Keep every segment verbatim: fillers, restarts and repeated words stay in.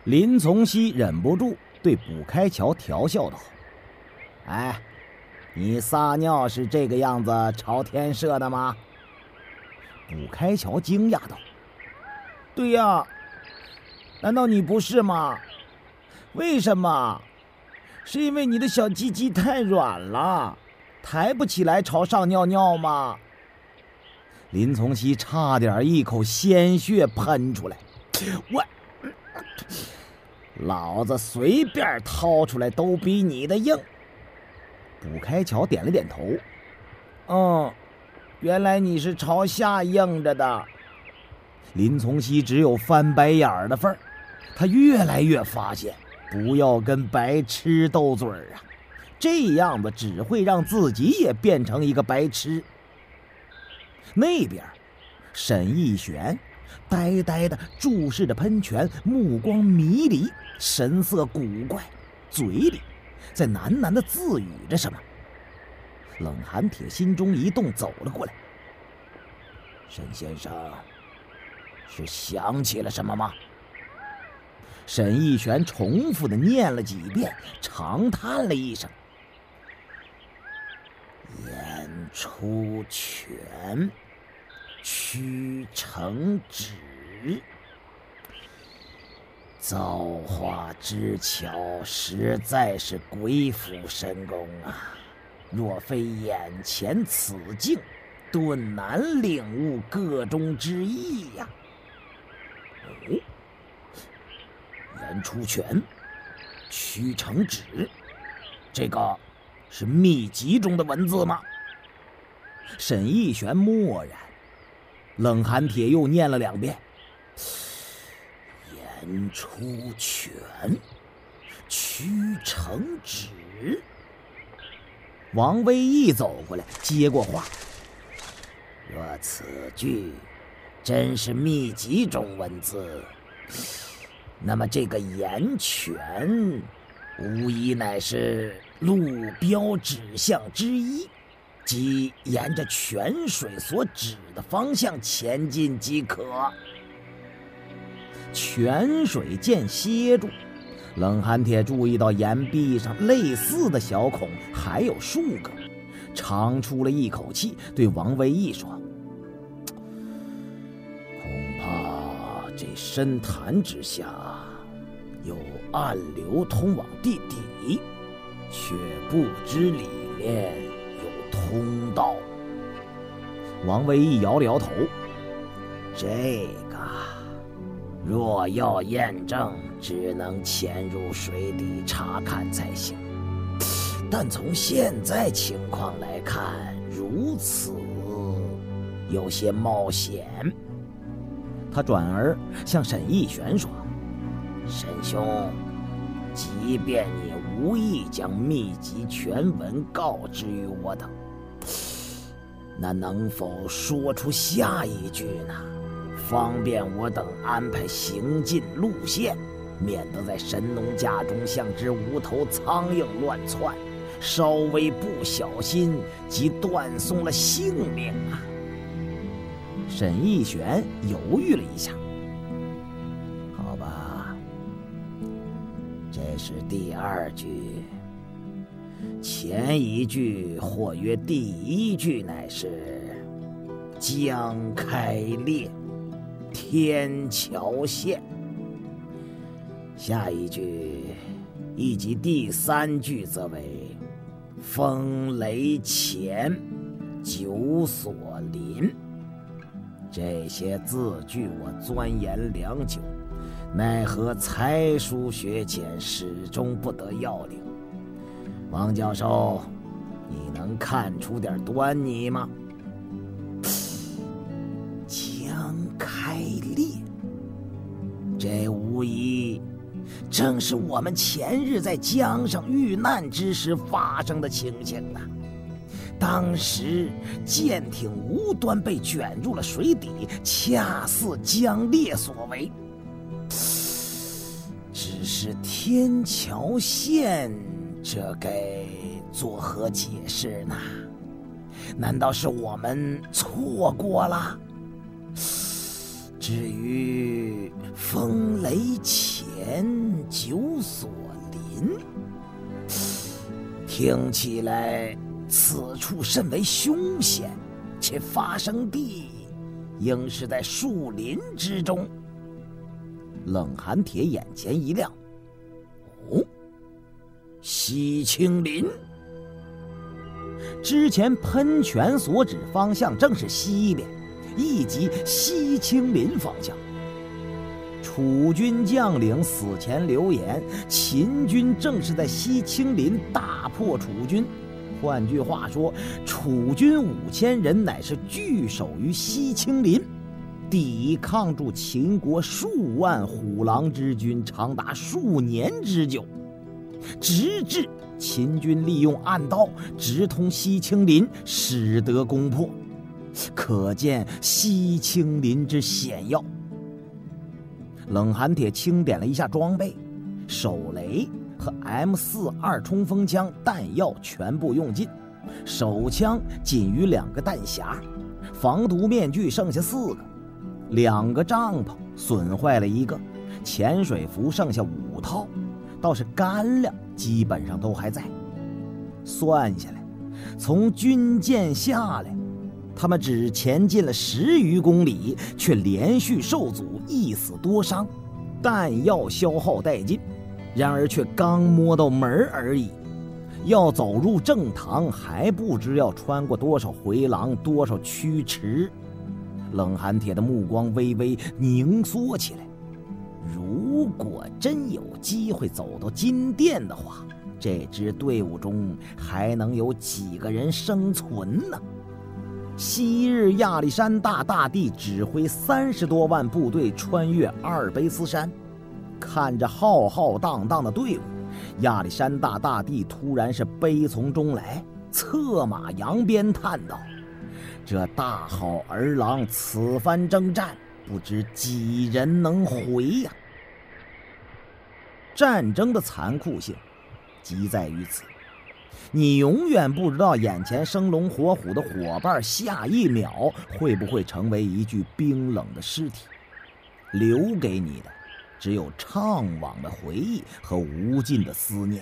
林从熙忍不住对卜开桥调笑道：“哎，你撒尿是这个样子朝天射的吗？”卜开桥惊讶道：“对呀，难道你不是吗？为什么？是因为你的小鸡鸡太软了，抬不起来朝上尿尿吗？”林从熙差点一口鲜血喷出来，我老子随便掏出来都比你的硬。卜开桥点了点头，嗯，原来你是朝下硬着的。林从熙只有翻白眼的份儿，他越来越发现不要跟白痴斗嘴儿啊，这样子只会让自己也变成一个白痴。那边沈义玄呆呆地注视着喷泉，目光迷离，神色古怪，嘴里在喃喃地自语着什么。冷寒铁心中一动，走了过来：“沈先生，是想起了什么吗？”沈义玄重复地念了几遍，长叹了一声：“言出拳，曲成指，造化之巧，实在是鬼斧神工啊！若非眼前此境，顿难领悟个中之意呀。”哦，言出拳，曲成指，这个是秘籍中的文字吗？沈义玄默然，冷寒铁又念了两遍：“言出拳，曲成指。”王威义走过来接过话：“若此句真是秘籍中文字，那么这个言泉无疑乃是路标指向之一，即沿着泉水所指的方向前进即可。”泉水渐歇住，冷寒铁注意到岩壁上类似的小孔还有数个，长出了一口气，对王维义说：“恐怕这深潭之下有暗流通往地底，却不知里面有通道。”王维义摇了摇头：“这个若要验证，只能潜入水底查看才行。但从现在情况来看，如此有些冒险。”他转而向沈义玄说：“沈兄，即便你无意将秘籍全文告知于我等，那能否说出下一句呢？方便我等安排行进路线，免得在神农架中像只无头苍蝇乱窜，稍微不小心即断送了性命啊！”沈义玄犹豫了一下：“好吧，这是第二句。前一句或曰第一句乃是江开裂，天桥现，下一句以及第三句则为风雷前，九所临。这些字句我钻研良久，奈何才疏学浅，始终不得要领。王教授，你能看出点端倪吗？”江开裂，这无疑正是我们前日在江上遇难之时发生的情形啊！当时舰艇无端被卷入了水底，恰似江裂所为。只是天桥线，这该作何解释呢？难道是我们错过了？至于风雷前， 前九所林，听起来此处甚为凶险，且发生地应是在树林之中。冷寒铁眼前一亮，哦，西青林。之前喷泉所指方向正是西边，亦即西青林方向。楚军将领死前留言，秦军正是在西青林大破楚军。换句话说，楚军五千人乃是据守于西青林，抵抗住秦国数万虎狼之军长达数年之久，直至秦军利用暗道直通西青林，使得攻破。可见西青林之险要。冷寒铁清点了一下装备，手雷和 M 四二 冲锋枪弹药全部用尽，手枪仅余两个弹匣，防毒面具剩下四个，两个帐篷损坏了一个，潜水服剩下五套，倒是干粮基本上都还在。算下来，从军舰下来，他们只前进了十余公里，却连续受阻，一死多伤，弹药消耗殆尽。然而却刚摸到门而已，要走入正堂，还不知要穿过多少回廊，多少曲池。冷寒铁的目光微微凝缩起来。如果真有机会走到金殿的话，这支队伍中还能有几个人生存呢？昔日亚历山大大帝指挥三十多万部队穿越阿尔卑斯山，看着浩浩荡荡的队伍，亚历山大大帝突然是悲从中来，策马扬鞭叹道：这大好儿郎此番征战，不知几人能回呀、啊！战争的残酷性即在于此，你永远不知道眼前生龙活虎的伙伴下一秒会不会成为一具冰冷的尸体，留给你的只有怅惘的回忆和无尽的思念。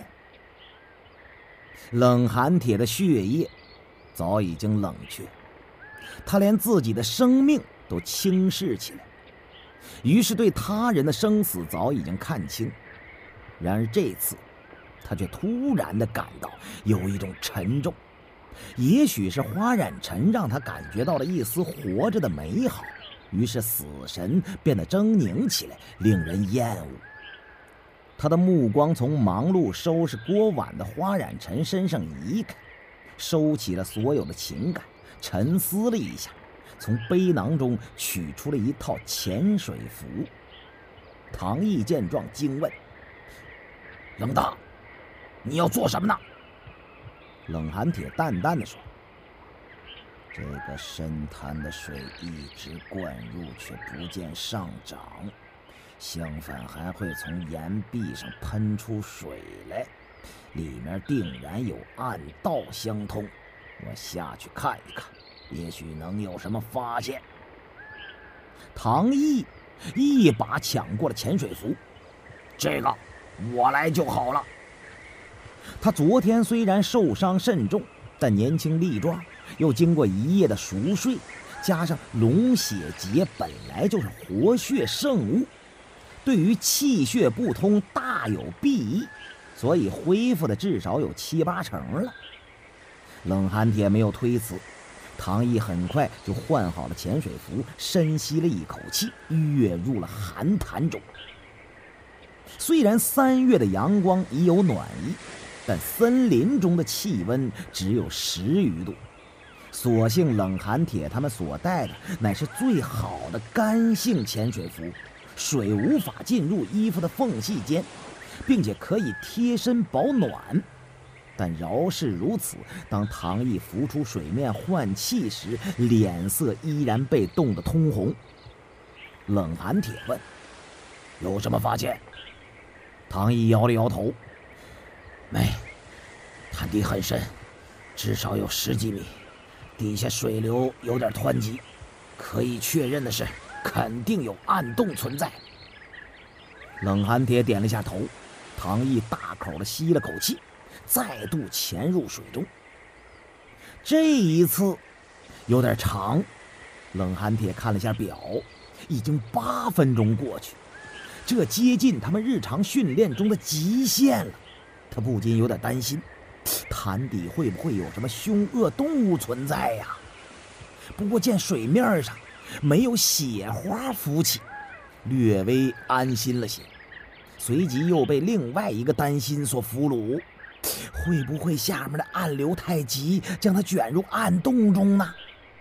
冷寒铁的血液早已经冷却，他连自己的生命都轻视起来，于是对他人的生死早已经看清。然而这次他却突然地感到有一种沉重，也许是花染尘让他感觉到了一丝活着的美好，于是死神变得狰狞起来，令人厌恶。他的目光从忙碌收拾锅碗的花染尘身上移开，收起了所有的情感，沉思了一下，从背囊中取出了一套潜水服。唐毅见状惊问：冷大，你要做什么呢？冷寒铁淡淡的说：这个深潭的水一直灌入，却不见上涨，相反还会从岩壁上喷出水来，里面定然有暗道相通。我下去看一看，也许能有什么发现。唐毅一把抢过了潜水服，这个我来就好了。他昨天虽然受伤甚重，但年轻力壮，又经过一夜的熟睡，加上龙血结本来就是活血圣物，对于气血不通大有裨益，所以恢复的至少有七八成了。冷寒铁没有推辞，唐毅很快就换好了潜水服，深吸了一口气，跃入了寒潭中。虽然三月的阳光已有暖意，但森林中的气温只有十余度。所幸冷寒铁他们所带的乃是最好的干性潜水服，水无法进入衣服的缝隙间，并且可以贴身保暖。但饶是如此，当唐毅浮出水面换气时，脸色依然被冻得通红。冷寒铁问：有什么发现？唐毅摇了摇头：没，潭底很深，至少有十几米，底下水流有点湍急，可以确认的是肯定有暗洞存在。 冷寒铁点了下头，唐毅大口的吸了口气，再度潜入水中。这一次有点长，冷寒铁看了下表，已经八分钟过去，这接近他们日常训练中的极限了。他不禁有点担心，潭底会不会有什么凶恶动物存在呀？不过见水面上没有血花浮起，略微安心了些，随即又被另外一个担心所俘虏，会不会下面的暗流太急，将他卷入暗洞中呢？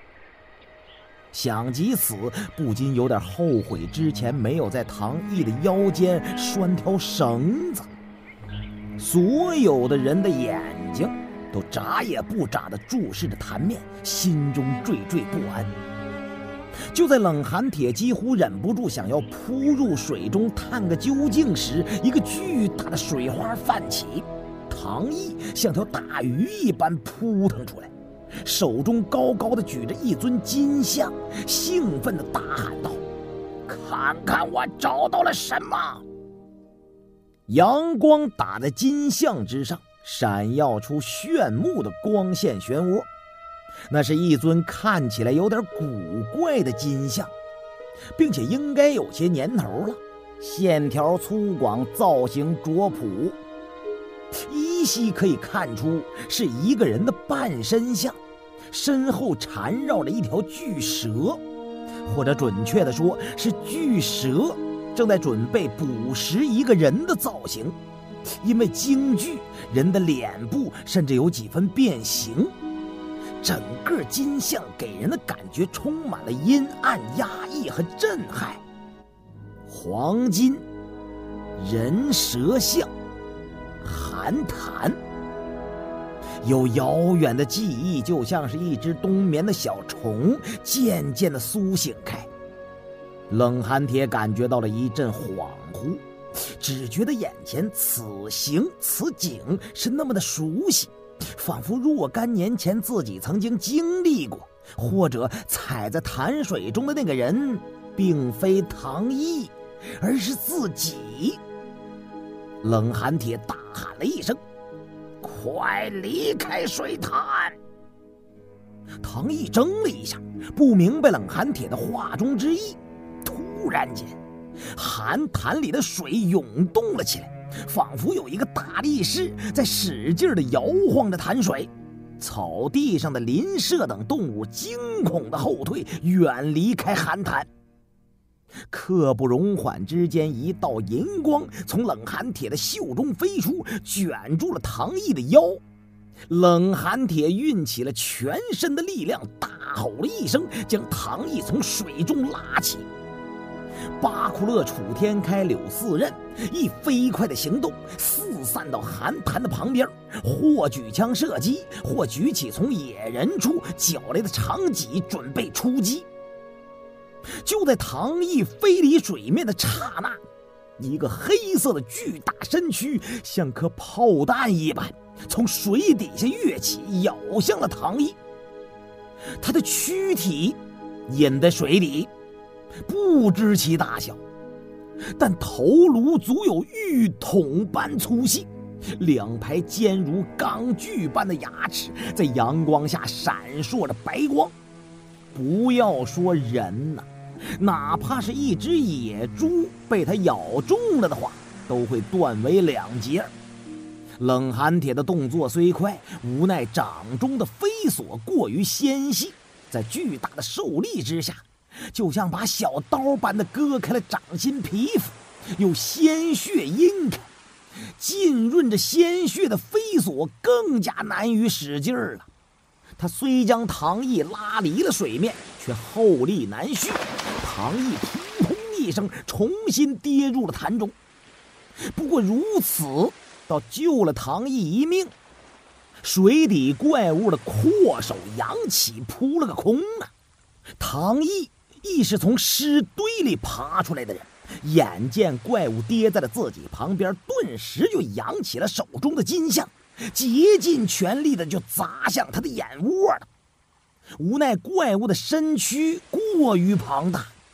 想及此，不禁有点后悔之前没有在唐毅的腰间拴条绳子。所有的人的眼睛都眨也不眨地注视着潭面，心中惴惴不安。就在冷寒铁几乎忍不住想要扑入水中探个究竟时，一个巨大的水花泛起，唐毅像条大鱼一般扑腾出来，手中高高的举着一尊金像，兴奋地大喊道：“看看我找到了什么！”阳光打在金像之上，闪耀出炫目的光线漩涡。那是一尊看起来有点古怪的金像，并且应该有些年头了，线条粗犷，造型拙朴，依稀可以看出是一个人的半身像，身后缠绕着一条巨蛇，或者准确的说是巨蛇正在准备捕食一个人的造型。因为惊惧，人的脸部甚至有几分变形，整个金像给人的感觉充满了阴暗、压抑和震撼。黄金人蛇像寒潭，有遥远的记忆，就像是一只冬眠的小虫，渐渐地苏醒开。冷寒铁感觉到了一阵恍惚，只觉得眼前此形此景是那么的熟悉，仿佛若干年前自己曾经经历过，或者踩在潭水中的那个人并非唐毅，而是自己。冷寒铁大喊了一声：“快离开水潭！”唐毅怔了一下，不明白冷寒铁的话中之意。突然间，寒潭里的水涌动了起来，仿佛有一个大力士在使劲地摇晃着潭水。草地上的林麝等动物惊恐地后退，远离开寒潭。刻不容缓之间，一道银光从冷寒铁的袖中飞出，卷住了唐毅的腰。冷寒铁运起了全身的力量，大吼了一声，将唐毅从水中拉起。巴库勒、楚天开、柳四刃以飞快的行动四散到寒潭的旁边，或举枪射击，或举起从野人处缴来的长戟准备出击。就在唐毅飞离水面的刹那，一个黑色的巨大身躯像颗炮弹一般从水底下跃起，咬向了唐毅。他的躯体隐在水里，不知其大小，但头颅足有玉筒般粗细，两排尖如钢锯般的牙齿在阳光下闪烁着白光。不要说人呐、啊，哪怕是一只野猪被它咬中了的话，都会断为两截。冷寒铁的动作虽快，无奈掌中的飞索过于纤细，在巨大的受力之下，就像把小刀般的割开了掌心皮肤，有鲜血晕开，浸润着鲜血的飞索更加难于使劲儿了。他虽将唐毅拉离了水面，却后力难续，唐毅扑通一声重新跌入了潭中。不过如此倒救了唐毅一命，水底怪物的阔手扬起扑了个空啊！唐毅亦是从尸堆里爬出来的人，眼见怪物跌在了自己旁边，顿时就扬起了手中的金像，竭尽全力的就砸向他的眼窝了。无奈怪物的身躯过于庞大，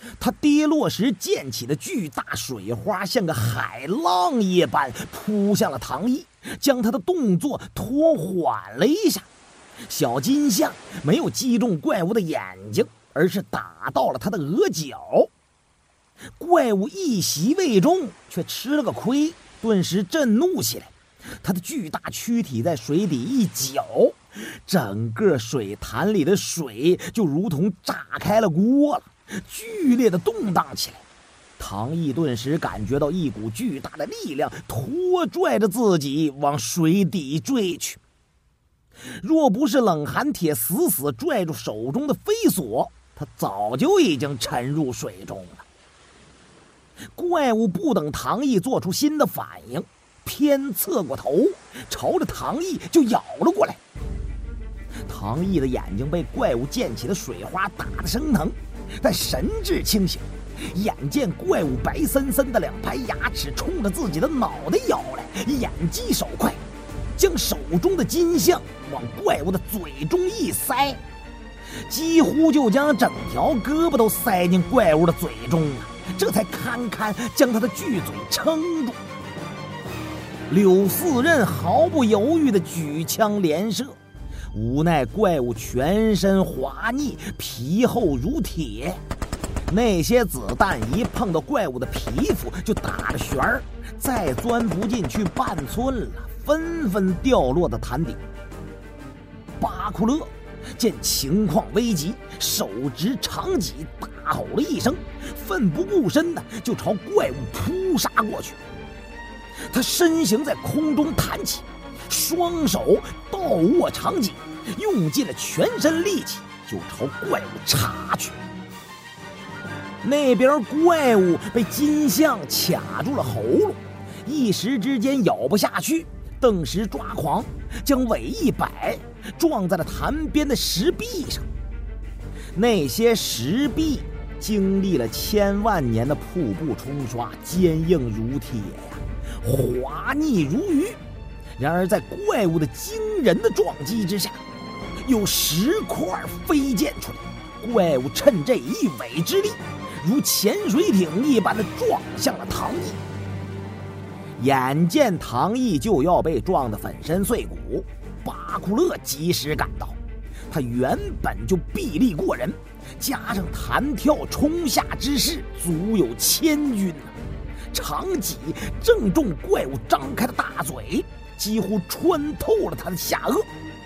他跌落时溅起的巨大水花像个海浪一般扑向了唐毅，将他的动作拖缓了一下。小金象没有击中怪物的眼睛，而是打到了他的额角。怪物一袭未中，却吃了个亏，顿时震怒起来。他的巨大躯体在水底一搅，整个水潭里的水就如同炸开了锅了，剧烈的动荡起来。唐毅顿时感觉到一股巨大的力量拖拽着自己往水底坠去。若不是冷寒铁死死拽住手中的飞索，他早就已经沉入水中了。怪物不等唐毅做出新的反应，偏侧过头，朝着唐毅就咬了过来。唐毅的眼睛被怪物溅起的水花打得生疼，但神志清醒，眼见怪物白森森的两排牙齿冲着自己的脑袋咬来，眼疾手快，将手中的金像往怪物的嘴中一塞，几乎就将整条胳膊都塞进怪物的嘴中了，这才堪堪将他的巨嘴撑住。柳四刃毫不犹豫地举枪连射，无奈怪物全身滑腻，皮厚如铁，那些子弹一碰到怪物的皮肤就打着旋儿，再钻不进去半寸了，纷纷掉落到潭底。巴库勒见情况危急，手执长戟大吼了一声，奋不顾身的就朝怪物扑杀过去。他身形在空中弹起，双手倒握长戟，用尽了全身力气就朝怪物插去。那边怪物被金像卡住了喉咙，一时之间咬不下去，顿时抓狂，将尾一摆，撞在了潭边的石壁上。那些石壁经历了千万年的瀑布冲刷，坚硬如铁呀，滑腻如鱼。然而在怪物的惊人的撞击之下，有石块飞溅出来，怪物趁这一尾之力，如潜水艇一般的撞向了唐毅。眼见唐毅就要被撞得粉身碎骨，巴库勒及时赶到。他原本就臂力过人，加上弹跳冲下之势，足有千钧啊！长戟正中怪物张开的大嘴，几乎穿透了他的下颚，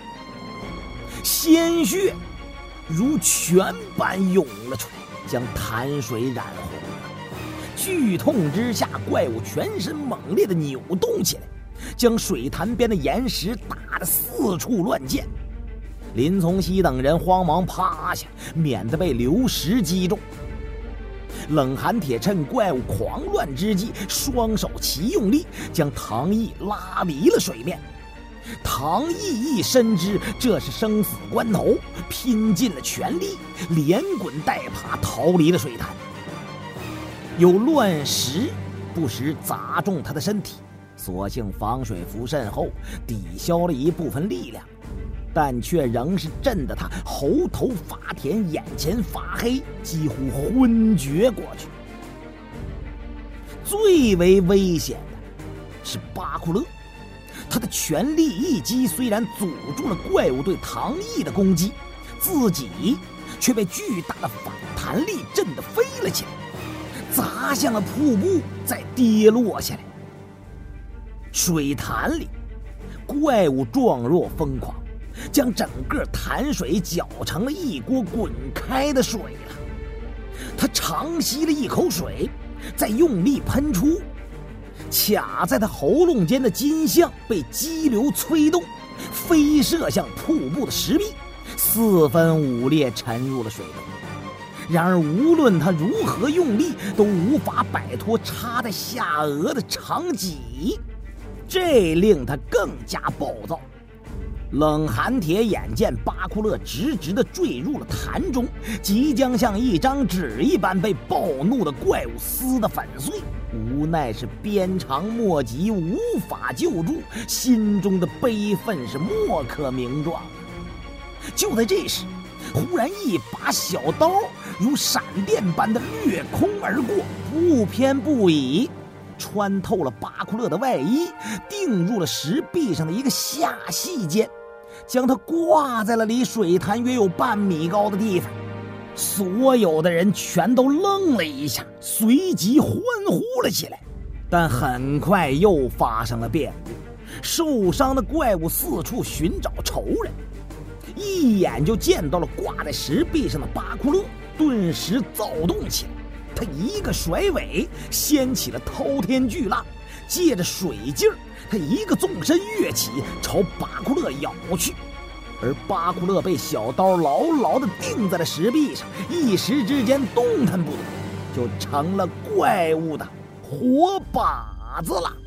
鲜血如泉般涌了出来，将潭水染红了。剧痛之下，怪物全身猛烈地扭动起来，将水潭边的岩石打得四处乱溅。林从熙等人慌忙趴下，免得被流石击中。冷寒铁趁怪物狂乱之际，双手齐用力，将唐毅拉离了水面。唐毅一深知这是生死关头，拼尽了全力，连滚带爬逃离了水潭。有乱石不时砸中他的身体，所幸防水服甚厚，抵消了一部分力量，但却仍是震得他喉头发甜，眼前发黑，几乎昏厥过去。最为危险的是巴库勒，他的全力一击虽然阻住了怪物对唐毅的攻击，自己却被巨大的反弹力震得飞了起来，砸向了瀑布，再跌落下来。水潭里，怪物状若疯狂，将整个潭水搅成了一锅滚开的水了。他长吸了一口水，再用力喷出，卡在他喉咙间的金像被激流催动，飞射向瀑布的石壁，四分五裂沉入了水中。然而无论他如何用力，都无法摆脱插在下颚的长戟，这令他更加暴躁。冷寒铁眼见巴库勒直直地坠入了潭中，即将像一张纸一般被暴怒的怪物撕得粉碎，无奈是鞭长莫及，无法救助，心中的悲愤是莫可名状。就在这时， 忽然一把小刀如闪电般的掠空而过，不偏不倚，穿透了巴库勒的外衣，钉入了石壁上的一个下隙间，将他挂在了离水潭约有半米高的地方。所有的人全都愣了一下，随即欢呼了起来。但很快又发生了变故，受伤的怪物四处寻找仇人，一眼就见到了挂在石壁上的巴库勒，顿时躁动起来。他一个甩尾，掀起了滔天巨浪，借着水劲儿，他一个纵身跃起，朝巴库勒咬去。而巴库勒被小刀牢牢地钉在了石壁上，一时之间动弹不得，就成了怪物的活靶子了。